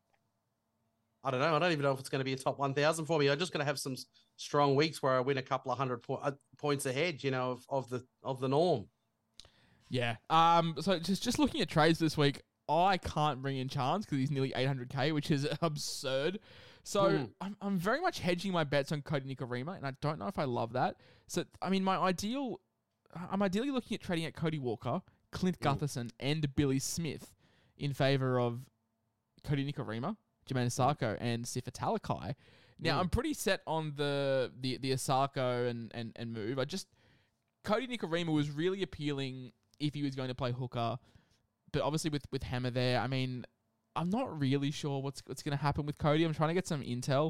I don't know. I don't even know if it's going to be a top one thousand for me. I'm just going to have some s- strong weeks where I win a couple of hundred po- uh, points ahead, you know, of, of the of the norm. Yeah. Um. So just just looking at trades this week, I can't bring in Chance because he's nearly eight hundred K, which is absurd. So Hmm. I'm I'm very much hedging my bets on Cody Nikorima, and I don't know if I love that. So I mean, my ideal, I'm ideally looking at trading at Cody Walker, Clint Mm. Gutherson, and Billy Smith in favor of Cody Nikorima, Jermaine Asako, and Sifa Talakai. Now Mm. I'm pretty set on the the the Asako and and and move. I just Cody Nikorima was really appealing if he was going to play hooker. But obviously with, with Hammer there, I mean, I'm not really sure what's what's going to happen with Cody. I'm trying to get some intel.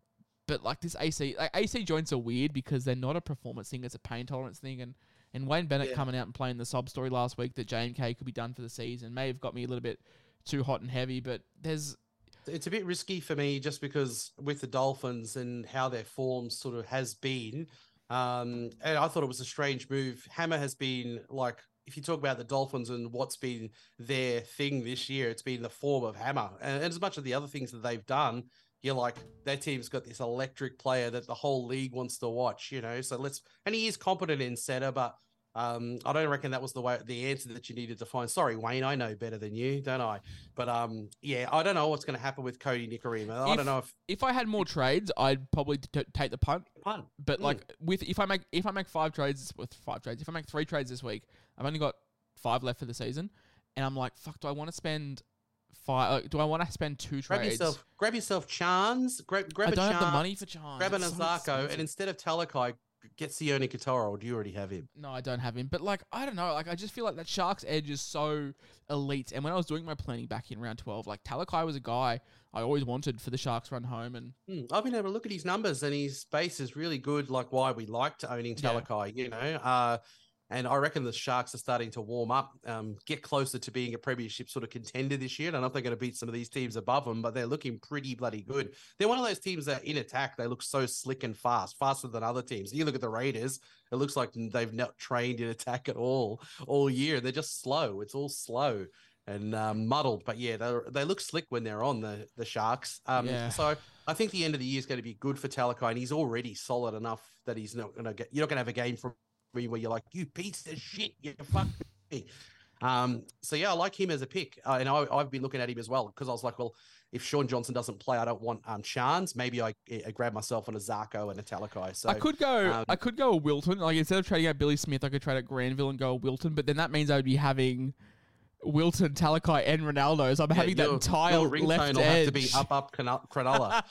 But like this A C, like A C joints are weird because they're not a performance thing, it's a pain tolerance thing. And, and Wayne Bennett Yeah. coming out and playing the sob story last week that J M K could be done for the season may have got me a little bit too hot and heavy. But there's It's a bit risky for me just because with the Dolphins and how their form sort of has been. Um, and I thought it was a strange move. Hammer has been like, if you talk about the Dolphins and what's been their thing this year, it's been the form of Hammer. And as much of the other things that they've done, you're like, their team's got this electric player that the whole league wants to watch, you know? So let's, and he is competent in setter, but um, I don't reckon that was the way, the answer that you needed to find. Sorry, Wayne, I know better than you, don't I? But um, yeah, I don't know what's going to happen with Cody Nikorima. I If- don't know if if I had more trades, I'd probably t- take the punt. punt. But Mm. like with if I make if I make five trades with five trades, if I make three trades this week, I've only got five left for the season, and I'm like, fuck, do I want to spend five? Uh, do I want to spend two Grab trades? yourself, grab yourself Chans, grab, grab I a don't have the Chans, money for Chance. grab an It's so Azako, expensive. and instead of Talakai, get Sione Katara, or do you already have him? No, I don't have him. But like, I don't know. Like, I just feel like that Sharks edge is so elite. And when I was doing my planning back in round twelve, like Talakai was a guy I always wanted for the Sharks run home. And Hmm, I've been able to look at his numbers, and his base is really good. Like why we liked owning Yeah. Talakai, you know. Uh, and I reckon the Sharks are starting to warm up, um, get closer to being a premiership sort of contender this year. I don't know if they're going to beat some of these teams above them, but they're looking pretty bloody good. They're one of those teams that in attack, they look so slick and fast, faster than other teams. You look at the Raiders, it looks like they've not trained in attack at all, all year. They're just slow. It's all slow and um, muddled. But yeah, they they look slick when they're on the, the Sharks. Um, Yeah. So I think the end of the year is going to be good for Talakai, and he's already solid enough that he's not going to get, you're not going to have a game from me where you're like, you piece of shit, you fuck me. Um, so yeah, I like him as a pick, uh, and I, I've been looking at him as well because I was like, well, if Sean Johnson doesn't play, I don't want um Chance. Maybe I, I grab myself on a Zarko and a Talakai. So I could go, um, I could go a Wilton. Like instead of trading out Billy Smith, I could trade at Granville and go a Wilton. But then that means I would be having Wilton, Talakai, and Ronaldo. So I'm yeah, having that your- entire your ringtone left will edge. have to be up, up, Cronulla. Cronulla.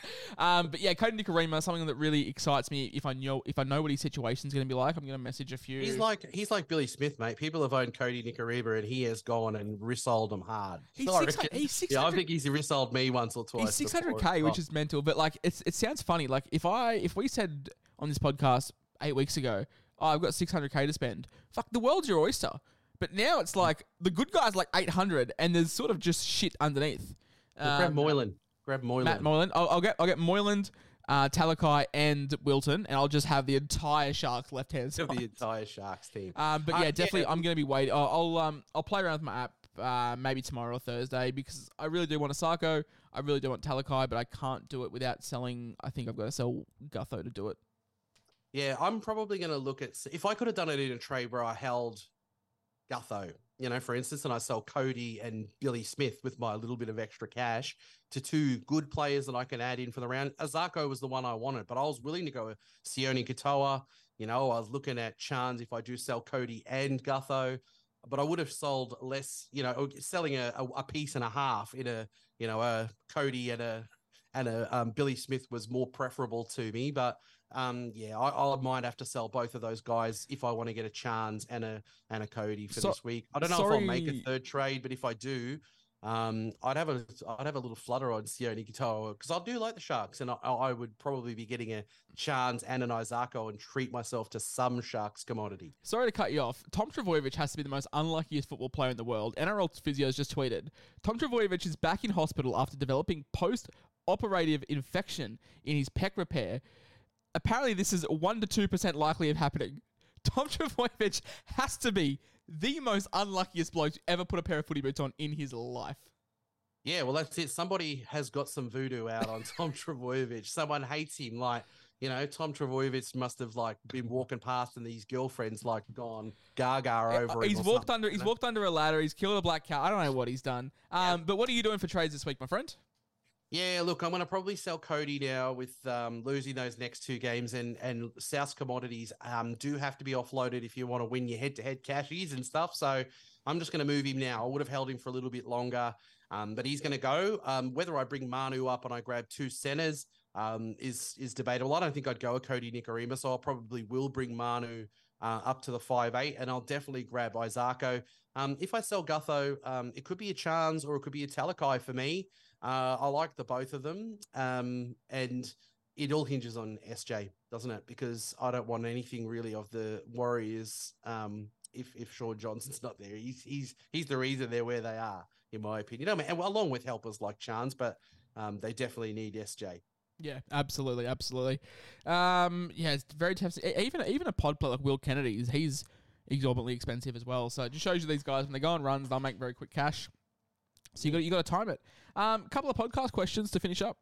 um, but yeah, Cody Nikorima, something that really excites me. If I know, if I know what his situation's going to be like, I'm going to message a few. He's like he's like Billy Smith, mate. People have owned Cody Nikorima, and he has gone and rissoled them hard. He's So I six- reckon- he's yeah, I 600 think he's rissoled me once or twice. He's six hundred before. K, which Oh. is mental. But like, it's it sounds funny. Like if I if we said on this podcast eight weeks ago, oh, I've got six hundred K to spend. Fuck, the world's your oyster. But now it's like the good guy's like eight hundred, and there's sort of just shit underneath. Well, grab Um, Moylan. Grab Moylan. Matt Moylan. I'll, I'll get I'll get Moyland, uh, Talakai, and Wilton, and I'll just have the entire Sharks left hand of side. the entire Sharks team. Um, but Uh, yeah, yeah, definitely, um, I'm going to be waiting. I'll, I'll um I'll play around with my app uh, maybe tomorrow or Thursday because I really do want Asako. I really do want Talakai, but I can't do it without selling. I think I've got to sell Gutho to do it. Yeah, I'm probably going to look at if I could have done it in a trade where I held Gutho you know, for instance, and I sell Cody and Billy Smith with my little bit of extra cash to two good players that I can add in for the round. Azarko was the one I wanted, but I was willing to go with Sione Katoa. You know, I was looking at Chans if I do sell Cody and Gutho, but I would have sold less, you know, selling a, a, a piece and a half in a, you know, a Cody and a, and a um, Billy Smith was more preferable to me. But um, yeah, I, I might have to sell both of those guys if I want to get a Chans and a and a Cody for so, this week. I don't know sorry. if I'll make a third trade, but if I do, um, I'd have a I'd have a little flutter on Sione Katoa because I do like the Sharks, and I, I would probably be getting a Chans and an Izako and treat myself to some Sharks commodity. Sorry to cut you off. Tom Trbojevic has to be the most unluckiest football player in the world. N R L Physios just tweeted, Tom Trbojevic is back in hospital after developing post-operative infection in his pec repair. Apparently, this is one to two percent likely of happening. Tom Trbojevic has to be the most unluckiest bloke to ever put a pair of footy boots on in his life. Yeah, well, that's it. Somebody has got some voodoo out on Tom Trbojevic. Someone hates him. Like, you know, Tom Trbojevic must have like been walking past and these girlfriends like gone gaga over he's him. Walked under. He's know? walked under a ladder. He's killed a black cat. I don't know what he's done. Um, yeah. But what are you doing for trades this week, my friend? Yeah, look, I'm going to probably sell Cody now with um, losing those next two games, and and South's commodities um, do have to be offloaded if you want to win your head-to-head cashies and stuff. So I'm just going to move him now. I would have held him for a little bit longer, um, but he's going to go. Um, whether I bring Manu up and I grab two centers um, is is debatable. I don't think I'd go a Cody Nikorima, so I probably will bring Manu uh, up to the five eight, and I'll definitely grab Izako. Um, if I sell Gutho, um, it could be a Chans or it could be a Talakai for me. Uh, I like the both of them, um, and it all hinges on S J, doesn't it? Because I don't want anything really of the Warriors um, if if Sean Johnson's not there. He's he's he's the reason they're where they are, in my opinion. I mean, and along with helpers like Chans, but um, they definitely need S J. Yeah, absolutely, absolutely. Um, yeah, it's very tough. Even even a pod player like Will Kennedy, he's exorbitantly expensive as well. So it just shows you these guys when they go on runs, they'll make very quick cash. So you got you got to time it. A um, couple of podcast questions to finish up.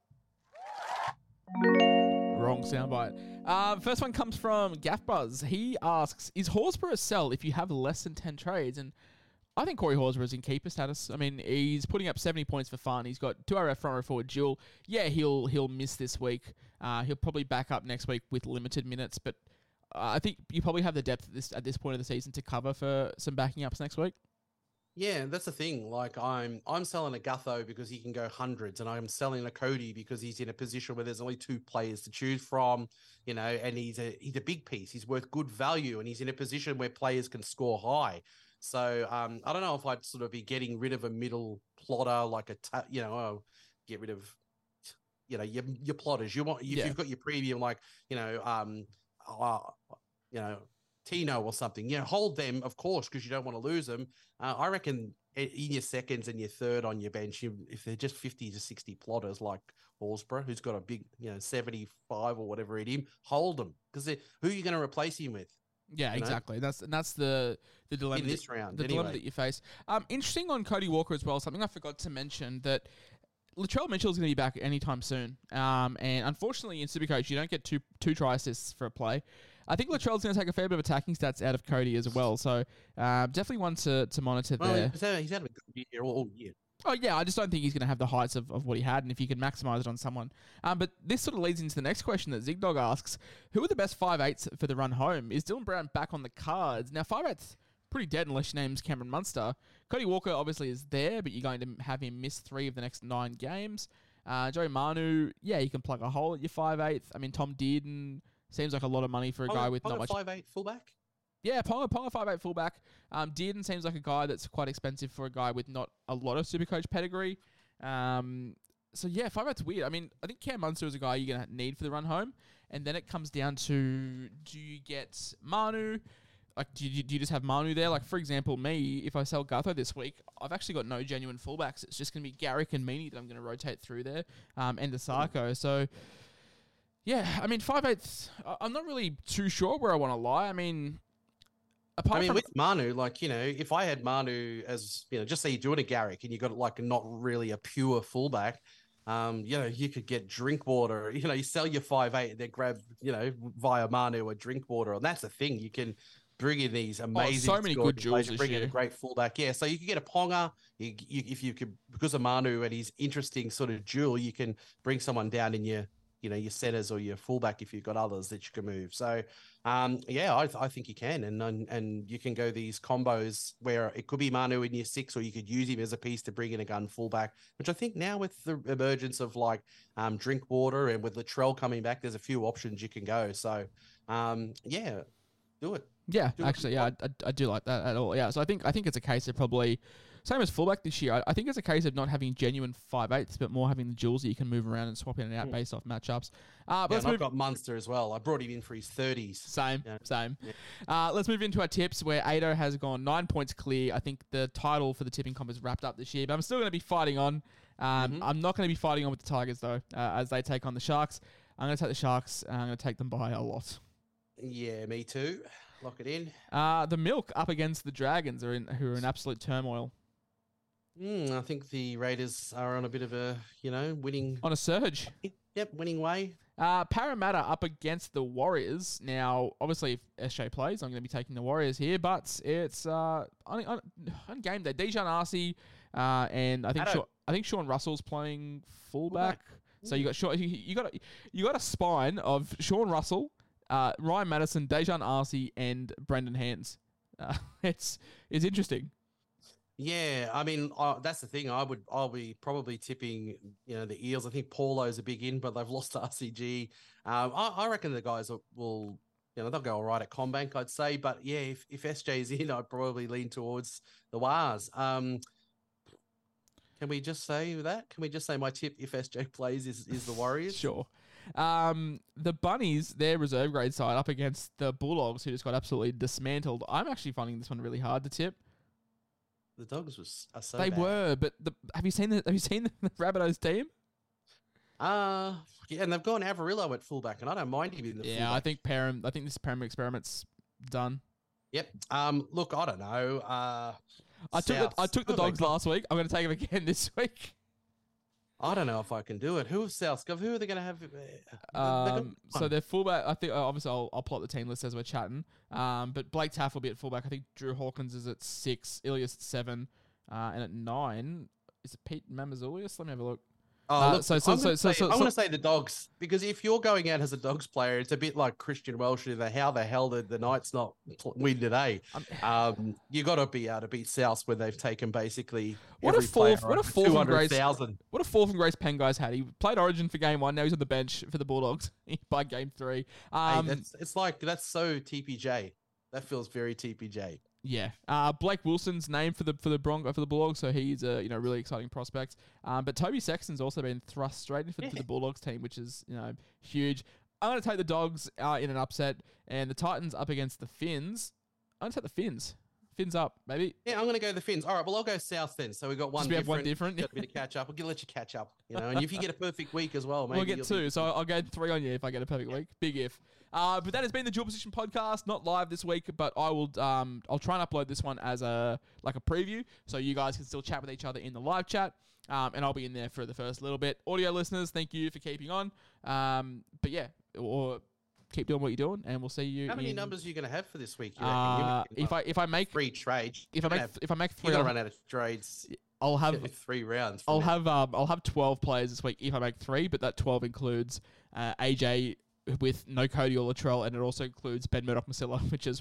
Wrong soundbite. Uh, first one comes from Gaff Buzz. He asks, "Is Horsburgh a sell if you have less than ten trades?" And I think Corey Horsburgh is in keeper status. I mean, he's putting up seventy points for fun. He's got two R F front row forward dual. Yeah, he'll he'll miss this week. Uh, he'll probably back up next week with limited minutes, but uh, I think you probably have the depth at this at this point of the season to cover for some backing ups next week. Yeah, that's the thing. Like I'm, I'm selling a Gutho because he can go hundreds, and I'm selling a Cody because he's in a position where there's only two players to choose from, you know, and he's a he's a big piece. He's worth good value, and he's in a position where players can score high. So um, I don't know if I'd sort of be getting rid of a middle plotter, like a ta- you know, oh, get rid of, you know, your your plotters. You want if yeah. you've got your premium, like you know, um, uh, you know. Tino or something, you know, hold them, of course, because you don't want to lose them. Uh, I reckon in your seconds and your third on your bench, you, if they're just fifty to sixty plotters like Horsburgh, who's got a big, you know, seventy-five or whatever in him, hold them because who are you going to replace him with? Yeah, you exactly. Know? That's that's the the dilemma in this that, round. The anyway. dilemma that you face. Um, interesting on Cody Walker as well. Something I forgot to mention that Latrell Mitchell is going to be back anytime soon. Um, and unfortunately in Supercoach you don't get two two try assists for a play. I think Latrell's going to take a fair bit of attacking stats out of Cody as well. So uh, definitely one to, to monitor well, there. He's had, he's had a good year all year. Oh, yeah. I just don't think he's going to have the heights of, of what he had, and if you can maximise it on someone. Um, but this sort of leads into the next question that Zigdog asks. Who are the best five eights for the run home? Is Dylan Brown back on the cards? Now, five eights pretty dead unless your name's Cameron Munster. Cody Walker obviously is there, but you're going to have him miss three of the next nine games. Uh, Joey Manu, yeah, you can plug a hole at your five eighth. I mean, Tom Dearden seems like a lot of money for a Ponga, guy with Ponga not much. five eight fullback? Yeah, Ponga, Ponga five eight fullback. Um, Dearden seems like a guy that's quite expensive for a guy with not a lot of Supercoach pedigree. Um, so yeah, five eight's weird. I mean, I think Cam Munster is a guy you're going to need for the run home. And then it comes down to, do you get Manu? Like, do you, do you just have Manu there? Like, for example, me, if I sell Gutho this week, I've actually got no genuine fullbacks. It's just going to be Garrick and Meany that I'm going to rotate through there, um, and Asako. So, yeah, I mean, five eighths, I'm not really too sure where I want to lie. I mean, apart I mean, from... with Manu, like, you know, if I had Manu as, you know, just say you're doing a Garrick and you got like not really a pure fullback, um, you know, you could get Drinkwater, you know, you sell your five eight and then grab, you know, via Manu a Drinkwater. And that's the thing. You can bring in these amazing. Oh, so many good duels this bring in year. a great fullback. Yeah, so you could get a Ponga. You, you, if you could, because of Manu and his interesting sort of duel, you can bring someone down in your, you know, your centers or your fullback if you've got others that you can move. So, um, yeah, I, I think you can, and, and and you can go these combos where it could be Manu in your six, or you could use him as a piece to bring in a gun fullback. Which I think now with the emergence of like um, Drinkwater and with Latrell coming back, there's a few options you can go. So, um, yeah, do it. Yeah, Do it. actually, yeah, I, I, I do like that at all. Yeah, so I think I think it's a case of probably same as fullback this year. I, I think it's a case of not having genuine five eighths, but more having the duels that you can move around and swap in and out Mm. based off matchups. Uh, but Yeah, let's and move. I've got Munster as well. I brought him in for his thirties. Same, Yeah. same. Yeah. Uh, let's move into our tips, where Ado has gone nine points clear. I think the title for the tipping comp is wrapped up this year, but I'm still going to be fighting on. Um, Mhm. I'm not going to be fighting on with the Tigers though, uh, as they take on the Sharks. I'm going to take the Sharks. And I'm going to take them by a lot. Yeah, me too. Lock it in. Uh, the Milk up against the Dragons, are in, who are in absolute turmoil. Mm, I think the Raiders are on a bit of a, you know, winning. On a surge. Yep, winning way. Uh, Parramatta up against the Warriors. Now, obviously, if S J plays, I'm going to be taking the Warriors here, but it's uh, on, on, on game day. Dijon Arcee uh, and I think Addo. Sean, I think Sean Russell's playing fullback. Fullback. So you got Sean, you, you got a, you got a spine of Sean Russell, uh, Ryan Madison, Dijon Arcee, and Brendan Hands. Uh, it's it's interesting. Yeah, I mean uh, that's the thing. I would, I'll be probably tipping, you know, the Eels. I think Paulo's a big in, but they've lost to R C G. Um, I, I reckon the guys will, will, you know, they'll go all right at Combank, I'd say. But yeah, if, if S J's in, I'd probably lean towards the Wars. Um, can we just say that? Can we just say my tip if S J plays is is the Warriors? Sure. Um, the Bunnies, their reserve grade side, up against the Bulldogs, who just got absolutely dismantled. I'm actually finding this one really hard to tip. The Dogs was are so They bad. were, but the, have you seen the have you seen the, the Rabbitohs team? Uh yeah, and they've gone Avarillo at fullback, and I don't mind him in the Yeah, fullback. I think Param. I think this Param experiment's done. Yep. Um. Look, I don't know. Uh, I took the, I Souths. took the Who have they Dogs got? last week. I'm going to take them again this week. I don't know if I can do it. Who is South? Who are they going to have? uh, they- they got Um, so one. their fullback. I think uh, obviously I'll, I'll plot the team list as we're chatting. Um, but Blake Taff will be at fullback. I think Drew Hawkins is at six, Ilias at seven, uh, and at nine is it Pete Mamazoulias? Let me have a look. Oh, uh, look, so- so- I'm gonna so- so- say- so- I want so- to say the Dogs, because if you're going out as a Dogs player, it's a bit like Christian Welsh. The how the hell did the Knights not pl- win today? Um, Um, you got to be able to beat South when they've taken basically What a every fourth- player what a on fourth and grade- two hundred thousand. What a fourth and Grace Penguy's had. He played Origin for game one. Now he's on the bench for the Bulldogs by game three. Um, hey, that's it's like that's so T P J. That feels very T P J. Yeah, uh, Blake Wilson's name for the for the Bronco for the Bulldogs, so he's a you know really exciting prospect. Um, but Toby Sexton's also been thrust straight in for, for Yeah. the Bulldogs team, which is you know huge. I'm going to take the Dogs uh, in an upset, and the Titans up against the Finns. I'm going to take the Finns. Finns up, maybe. Yeah, I'm going to go the Finns. All right, well, I'll go South then. So we got one. we have one different. different. Got a bit of catch up. We'll let you catch up. You know, and if you get a perfect week as well, maybe We'll get you'll two, be- so I'll get three on you if I get a perfect week. Big if. Uh, but that has been the Dual Position Podcast, not live this week, but I will um I'll try and upload this one as a like a preview, so you guys can still chat with each other in the live chat. Um, and I'll be in there for the first little bit. Audio listeners, thank you for keeping on. Um, but yeah, or keep doing what you're doing, and we'll see you. How many in, numbers are you going to have for this week? You reckon? Uh, You're making, if I if I make free trade, if I you're gonna make have- if I make you're three, going I'll, to run out of trades. I'll have in three rounds. from I'll now. have um I'll have twelve players this week if I make three, but that twelve includes uh, A J with no Cody or Latrell, and it also includes Ben Murdoch-Masila, which is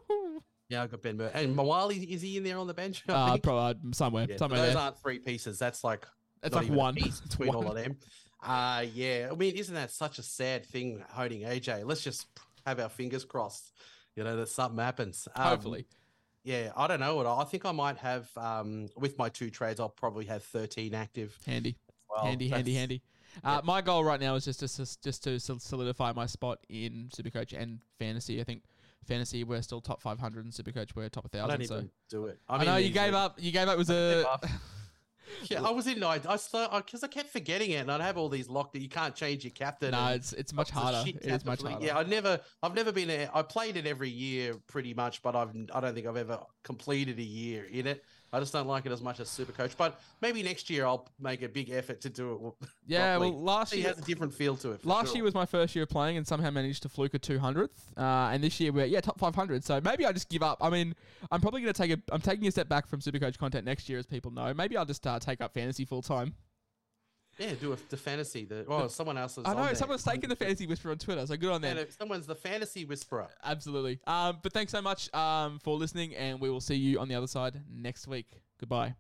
Yeah, I got Ben Mur- and Mawali. Is he in there on the bench? I uh, think? probably somewhere Yeah, so somewhere those there. aren't three pieces. That's like It's not like even a one. piece It's between one. all of them. Uh yeah. I mean, isn't that such a sad thing holding A J? Let's just have our fingers crossed. You know that something happens. Um, Hopefully, Yeah, I don't know what I think I might have um with my two trades. I'll probably have thirteen active. handy, Well, handy, handy, that's- handy. Uh, My goal right now is just to just, just to sol- solidify my spot in Supercoach and fantasy. I think fantasy we're still top five hundred, and Supercoach we're top one I don't thousand. So even do it. I I'm in know you these gave leagues. up. You gave up. It was I gave a up. Yeah, I was in nine. I slow because I kept forgetting it, and I'd have all these locked that you can't change your captain. No, and it's it's much lots of harder. shit It is much captains. harder. Yeah, I never, I've never been. A, I played it every year pretty much, but I've, I don't think I've ever completed a year in it. I just don't like it as much as Supercoach. But maybe next year I'll make a big effort to do it. Yeah, properly. well, last it year has a different feel to it. for Last sure. year was my first year playing and somehow managed to fluke a two hundredth. Uh, and this year we're, yeah, top five hundred. So maybe I just give up. I mean, I'm probably going to take a, I'm taking a step back from Supercoach content next year, as people know. Maybe I'll just uh, take up fantasy full time. Yeah, do a, the fantasy. The, oh, someone else is I on know, there. someone's taking the fantasy whisperer on Twitter, so good on them. Yeah, someone's the fantasy whisperer. Absolutely. Um, but thanks so much um, for listening, and we will see you on the other side next week. Goodbye.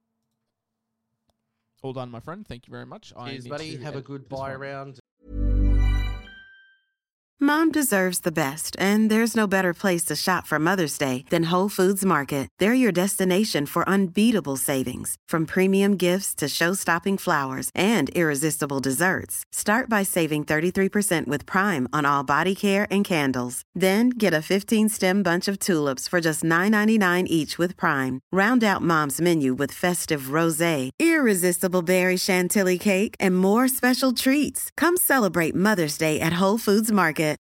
All done, my friend. Thank you very much. I Cheers, need buddy. to Have a edit good this buy one. round. Mom deserves the best, and there's no better place to shop for Mother's Day than Whole Foods Market. They're your destination for unbeatable savings, from premium gifts to show-stopping flowers and irresistible desserts. Start by saving thirty-three percent with Prime on all body care and candles. Then get a fifteen-stem bunch of tulips for just nine ninety-nine each with Prime. Round out Mom's menu with festive rosé, irresistible berry chantilly cake, and more special treats. Come celebrate Mother's Day at Whole Foods Market.